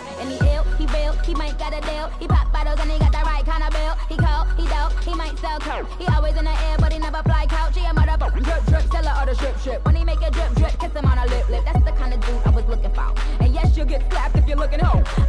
And he ill, he real, he might got a deal. He pop bottles and he got the right kind of bill. He cold, he dope, he might sell coke. He always in the air, but he never fly couch. He a motherfucker, drip, drip, seller of the ship. When he make a drip, drip, kiss him on a lip. That's the kind of dude I was looking for. And yes, you'll get slapped if you're looking home.